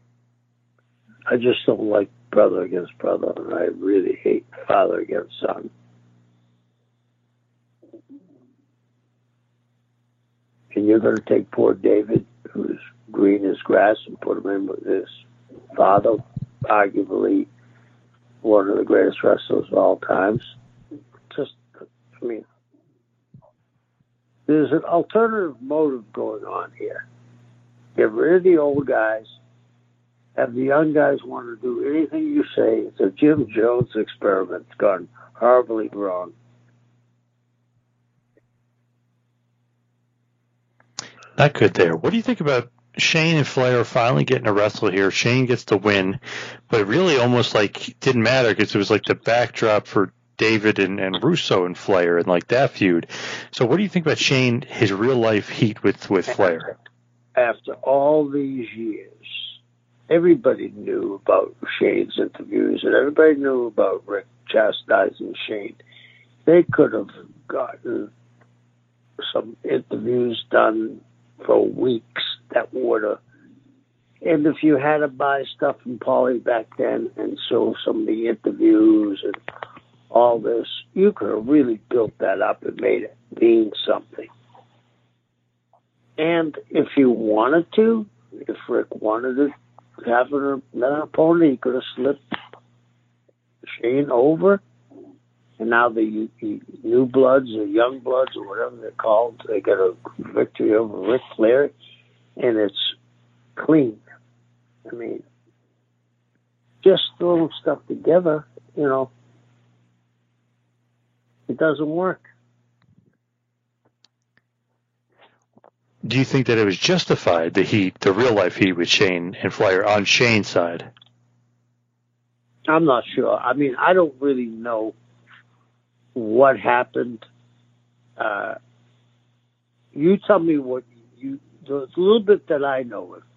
I just don't like brother against brother, and I really hate father against son. And you're going to take poor David, who's green as grass, and put him in with his father, arguably one of the greatest wrestlers of all times. Just, I mean, there's an alternative motive going on here. Get rid of the old guys. Have the young guys want to do anything you say. It's a Jim Jones experiment. It's gone horribly wrong. Not good there. What do you think about Shane and Flair finally getting a wrestle here? Shane gets the win, but it really almost like it didn't matter because it was like the backdrop for David and, and Russo and Flair and like that feud. So what do you think about Shane, his real life heat with, with Flair? After all these years, everybody knew about Shane's interviews, and everybody knew about Rick chastising Shane. They could have gotten some interviews done for weeks that would have. And if you had to buy stuff from Paulie back then and show some of the interviews and all this, you could have really built that up and made it mean something. And if you wanted to, if Rick wanted to have an, an opponent, he could have slipped Shane over. And now the, the New Bloods or Young Bloods or whatever they're called, they get a victory over Ric Flair, and it's clean. I mean, just throwing stuff together, you know, it doesn't work. Do you think that it was justified, the heat, the real life heat with Shane and Flair on Shane's side? I'm not sure. I mean, I don't really know what happened. Uh, you tell me what you, the little bit that I know of.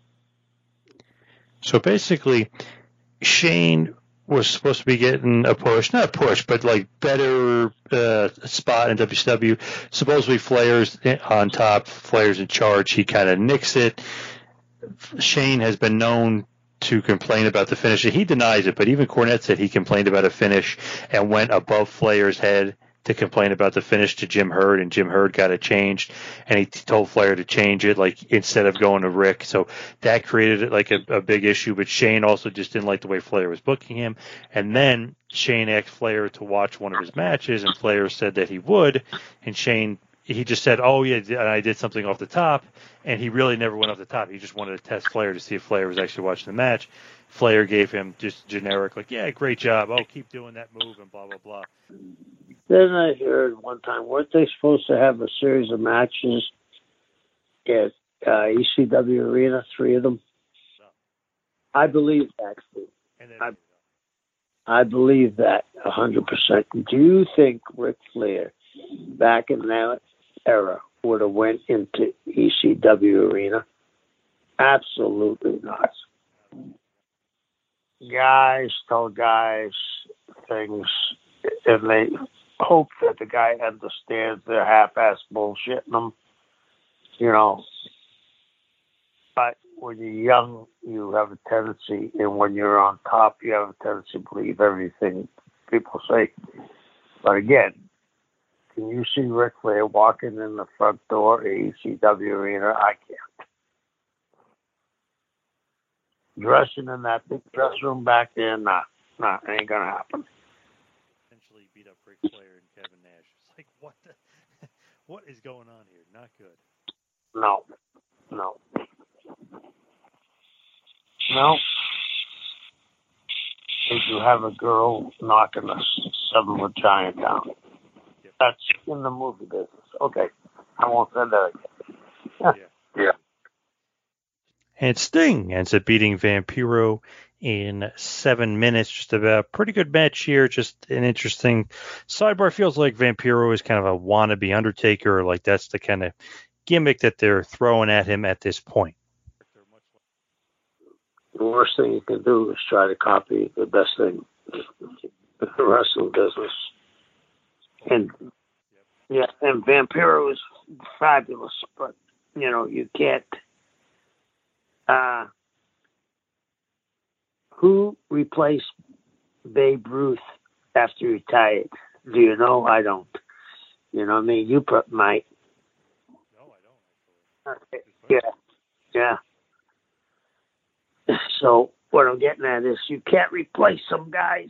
So basically, Shane was supposed to be getting a push, not a push, but like better uh, spot in W C W. Supposedly Flair's on top, Flair's in charge. He kind of nicks it. Shane has been known to complain about the finish. He denies it, but even Cornette said he complained about a finish and went above Flair's head to complain about the finish to Jim Herd, and Jim Herd got it changed, and he told Flair to change it, like instead of going to Rick. So that created like a, a big issue. But Shane also just didn't like the way Flair was booking him. And then Shane asked Flair to watch one of his matches, and Flair said that he would, and Shane he just said, "Oh yeah, I did something off the top," and he really never went off the top. He just wanted to test Flair to see if Flair was actually watching the match. Flair gave him just generic, like, "Yeah, great job. Oh, keep doing that move," and blah blah blah. Then I heard one time, weren't they supposed to have a series of matches at uh, E C W Arena, three of them? No. I believe that. I, I believe that one hundred percent. Do you think Ric Flair, back in that era, would have went into E C W Arena? Absolutely not. Guys tell guys things, and they hope that the guy understands they're half-ass bullshitting them, you know. But when you're young, you have a tendency, and when you're on top, you have a tendency to believe everything people say. But again, can you see Ric Flair walking in the front door at E C W Arena? I can't. Dressing in that big dress room back there, nah, nah, ain't gonna happen. Essentially beat up Ric Flair and Kevin Nash. It's like, what the, what is going on here? Not good. No, no, no. If you have a girl knocking a seven-foot giant down, yep. That's in the movie business. Okay, I won't say that again. Yeah. yeah. And Sting ends up beating Vampiro in seven minutes, just about. Pretty good match here, just an interesting sidebar. Feels like Vampiro is kind of a wannabe Undertaker, like that's the kind of gimmick that they're throwing at him at this point. The worst thing you can do is try to copy the best thing in the wrestling business. And, yeah, and Vampiro is fabulous, but, you know, you can't. Uh, who replaced Babe Ruth after he retired? Do you know? I don't. You know what I mean? You put might. No, I don't. Yeah, yeah. So what I'm getting at is you can't replace some guys.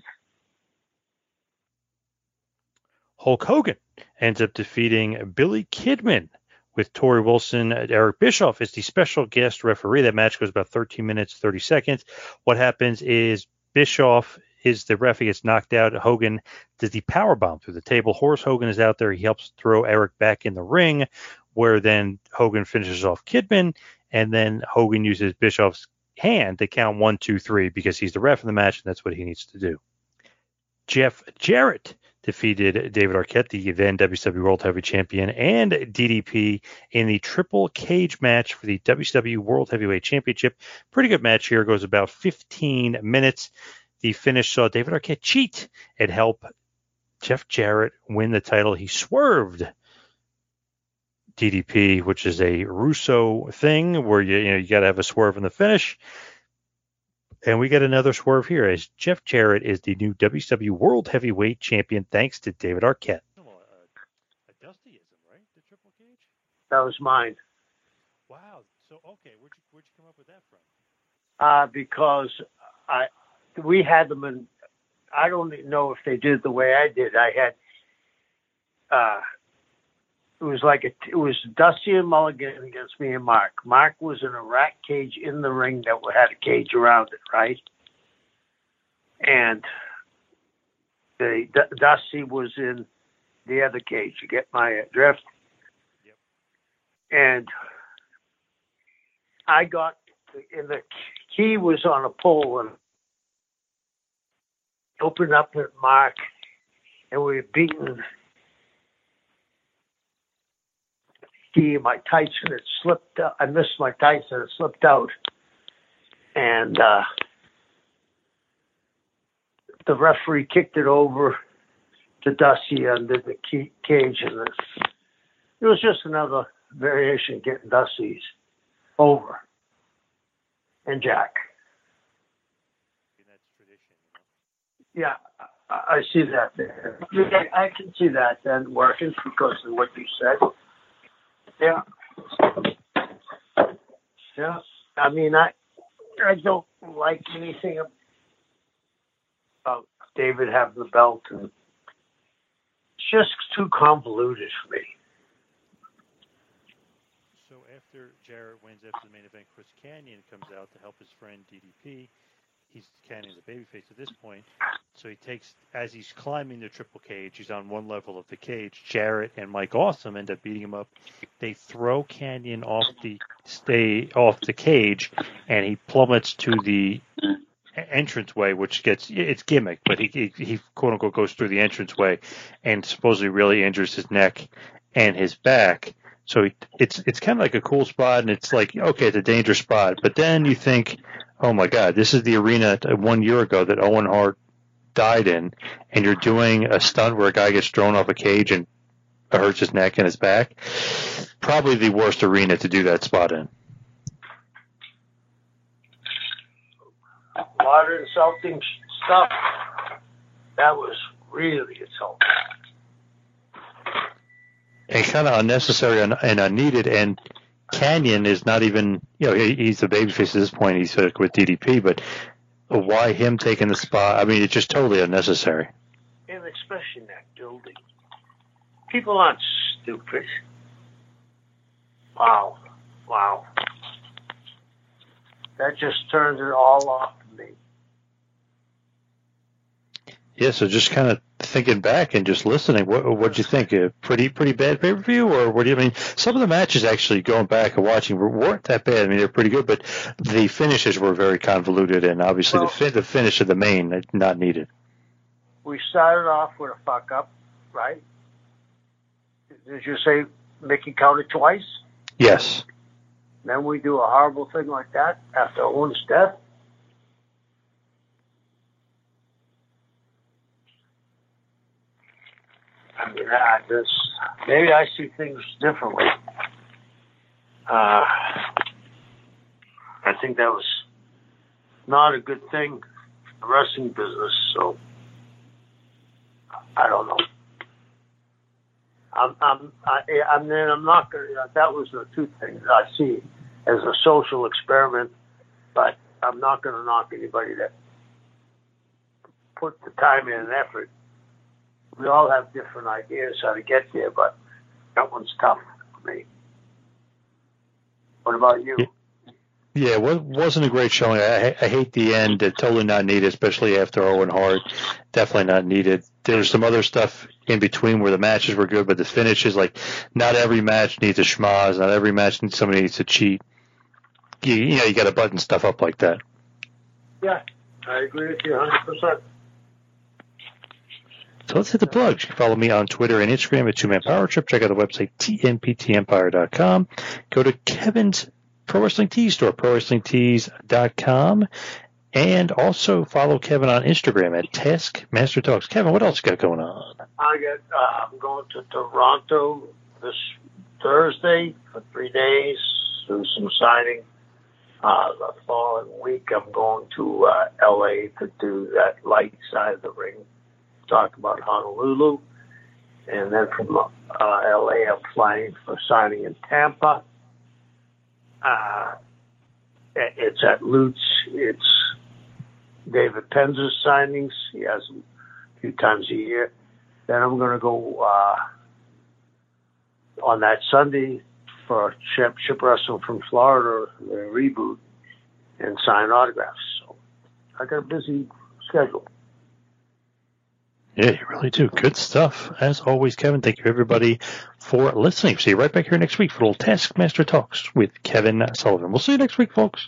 Hulk Hogan ends up defeating Billy Kidman with Torrie Wilson. Eric Bischoff is the special guest referee. That match goes about thirteen minutes, thirty seconds. What happens is Bischoff is the ref. He gets knocked out. Hogan does the power bomb through the table. Horace Hogan is out there. He helps throw Eric back in the ring, where then Hogan finishes off Kidman, and then Hogan uses Bischoff's hand to count one, two, three, because he's the ref in the match, and that's what he needs to do. Jeff Jarrett defeated David Arquette, the then W C W World Heavyweight Champion, and D D P in the triple cage match for the W C W World Heavyweight Championship. Pretty good match here. It goes about fifteen minutes. The finish saw David Arquette cheat and help Jeff Jarrett win the title. He swerved D D P, which is a Russo thing where you, you know you got to have a swerve in the finish. And we get another swerve here as Jeff Jarrett is the new W C W World Heavyweight Champion thanks to David Arquette. A, a Dustyism, right? The triple cage? That was mine. Wow. So, okay, where'd you, where'd you come up with that from? Uh, because I we had them in, I don't know if they did the way I did. I had, uh, it was like, a, it was Dusty and Mulligan against me and Mark. Mark was in a rat cage in the ring that had a cage around it, right? And the D- Dusty was in the other cage. You get my drift? Yep. And I got, and the key was on a pole and opened up at Mark, and we were beating key in my tights, and it slipped out. I missed my tights, and it slipped out. And uh, the referee kicked it over to Dusty under the key, cage, and it, it was just another variation getting Dusty's over and Jack. That's tradition, you know? Yeah, I, I see that there. I can see that then working because of what you said. Yeah. Yeah. I mean, I I don't like anything about David having the belt, and it's just too convoluted for me. So after Jarrett wins after the main event, Chris Kanyon comes out to help his friend D D P. He's Canyon's a babyface at this point. So he takes, as he's climbing the triple cage, he's on one level of the cage. Jarrett and Mike Awesome end up beating him up. They throw Kanyon off the stay off the cage, and he plummets to the entranceway, which gets it's gimmick, but he, he he quote unquote goes through the entranceway, and supposedly really injures his neck and his back. So he, it's it's kind of like a cool spot, and it's like, okay, it's a dangerous spot. But then you think, oh my God, this is the arena one year ago that Owen Hart died in, and you're doing a stunt where a guy gets thrown off a cage and hurts his neck and his back. Probably the worst arena to do that spot in. A lot of insulting stuff. That was really insulting. And kind of unnecessary and, and unneeded. And Kanyon is not even, you know, he, he's the babyface at this point. He's uh, with D D P, but why him taking the spot? I mean, it's just totally unnecessary. And especially in that building. People aren't stupid. Wow. Wow. That just turns it all off to me. Yeah, so just kind of thinking back and just listening, what what'd you think? A pretty pretty bad pay per view, or what do you I mean? Some of the matches actually going back and watching weren't that bad. I mean, they're pretty good, but the finishes were very convoluted, and obviously well, the fi- the finish of the main not needed. We started off with a fuck up, right? Did you say Mickey counted twice? Yes. Then we do a horrible thing like that after Owen's death. I mean, I just, maybe I see things differently. Uh, I think that was not a good thing for the wrestling business, so I don't know. I'm, I'm, I, I mean, I'm not going to, that was the two things I see as a social experiment, but I'm not going to knock anybody that put the time in and effort. We all have different ideas how to get there, but that one's tough for me. What about you? Yeah, it wasn't a great showing. I, I hate the end. Totally not needed, especially after Owen Hart. Definitely not needed. There was some other stuff in between where the matches were good, but the finishes, like, not every match needs a schmaz. Not every match needs somebody needs to cheat. You, you know, you got to button stuff up like that. Yeah, I agree with you one hundred percent. So let's hit the plugs. You can follow me on Twitter and Instagram at Two Man Power Trip. Check out the website, T M P T empire dot com. Go to Kevin's Pro Wrestling Tees store, pro wrestling tees dot com. And also follow Kevin on Instagram at Taskmaster Talks. Kevin, what else you got going on? I get, uh, I'm going to Toronto this Thursday for three days, do some signing. Uh, the following week, I'm going to uh, L A to do that light side of the ring, talk about Honolulu. And then from uh, L A, I'm flying for signing in Tampa. Uh, it's at Lutz. It's David Penz's signings. He has them a few times a year. Then I'm going to go uh, on that Sunday for Championship Wrestling from Florida, the reboot, and sign autographs. So I got a busy schedule. Yeah, you really do. Good stuff. As always, Kevin, thank you, everybody, for listening. See you right back here next week for a little Taskmaster Talks with Kevin Sullivan. We'll see you next week, folks.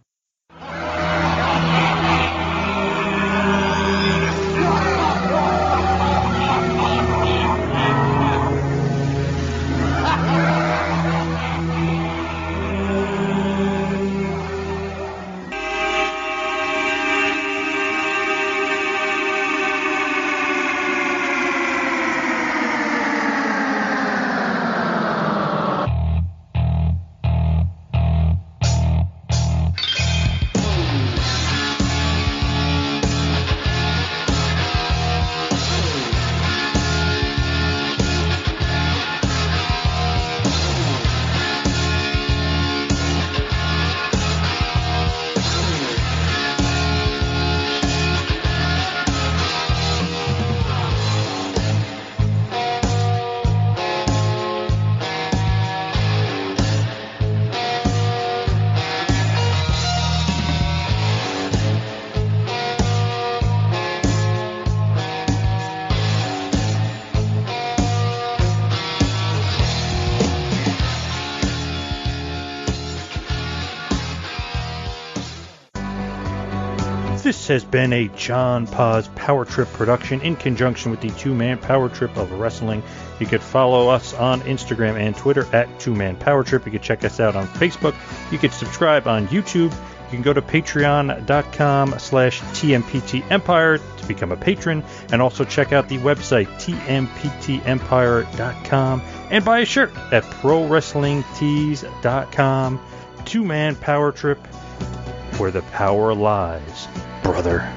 This has been a John Paz Power Trip production in conjunction with the Two Man Power Trip of Wrestling. You could follow us on Instagram and Twitter at Two Man Power Trip. You can check us out on Facebook. You can subscribe on YouTube. You can go to patreon.com slash TMPT Empire to become a patron, and also check out the website T M P T empire dot com and buy a shirt at pro wrestling tees dot com. Two Man Power Trip, where the power lies, brother.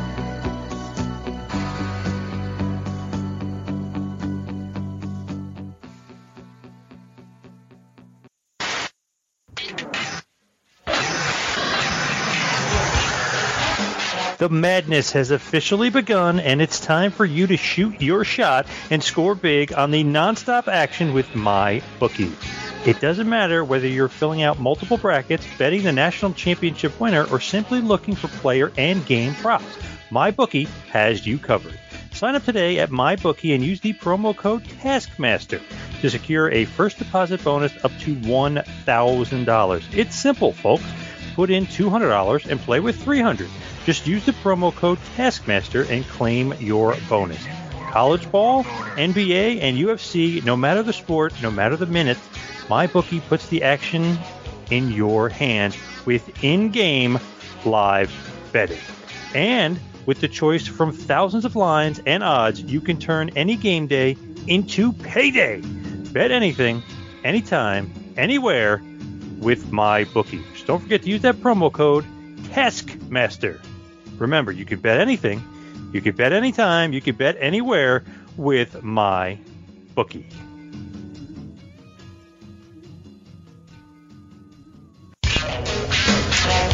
The madness has officially begun, and it's time for you to shoot your shot and score big on the nonstop action with MyBookie. It doesn't matter whether you're filling out multiple brackets, betting the national championship winner, or simply looking for player and game props. MyBookie has you covered. Sign up today at MyBookie and use the promo code Taskmaster to secure a first deposit bonus up to one thousand dollars. It's simple, folks. Put in two hundred dollars and play with three hundred dollars. Just use the promo code Taskmaster and claim your bonus. College ball, N B A, and U F C, no matter the sport, no matter the minute, MyBookie puts the action in your hands with in-game live betting. And with the choice from thousands of lines and odds, you can turn any game day into payday. Bet anything, anytime, anywhere with MyBookie. Just don't forget to use that promo code Taskmaster. Remember, you can bet anything, you can bet anytime, you can bet anywhere with MyBookie.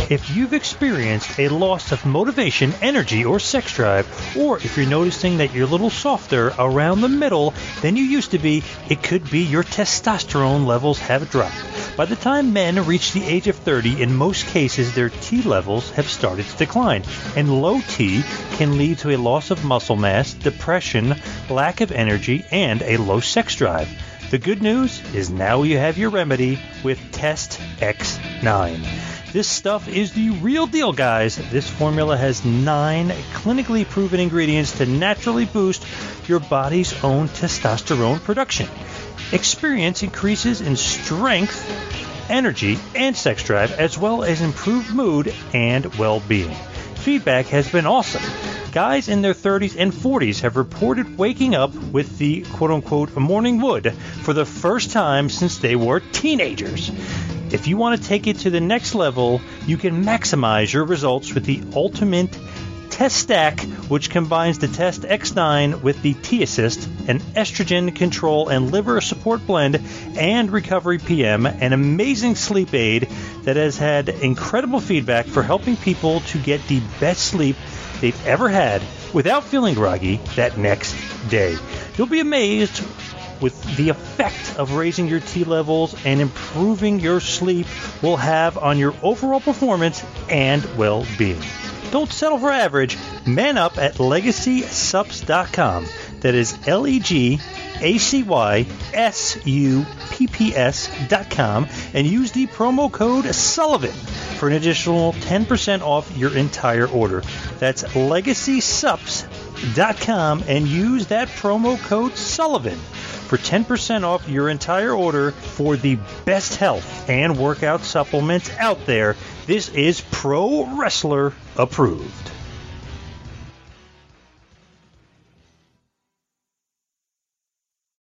If you've experienced a loss of motivation, energy, or sex drive, or if you're noticing that you're a little softer around the middle than you used to be, it could be your testosterone levels have dropped. By the time men reach the age of thirty, in most cases their T levels have started to decline, and low T can lead to a loss of muscle mass, depression, lack of energy, and a low sex drive. The good news is now you have your remedy with Test X nine. This stuff is the real deal, guys. This formula has nine clinically proven ingredients to naturally boost your body's own testosterone production. Experience increases in strength, energy, and sex drive, as well as improved mood and well-being. Feedback has been awesome. Guys in their thirties and forties have reported waking up with the quote-unquote morning wood for the first time since they were teenagers. If you want to take it to the next level, you can maximize your results with the Ultimate Test Stack, which combines the Test X nine with the T-Assist, an estrogen control and liver support blend, and Recovery P M, an amazing sleep aid that has had incredible feedback for helping people to get the best sleep they've ever had without feeling groggy that next day. You'll be amazed with the effect of raising your T levels and improving your sleep will have on your overall performance and well-being. Don't settle for average. Man up at legacy sups dot com. That is L E G A C Y S U P P S dot com and use the promo code Sullivan for an additional ten percent off your entire order. That's legacy sups dot com and use that promo code Sullivan for ten percent off your entire order for the best health and workout supplements out there. This is Pro Wrestler approved.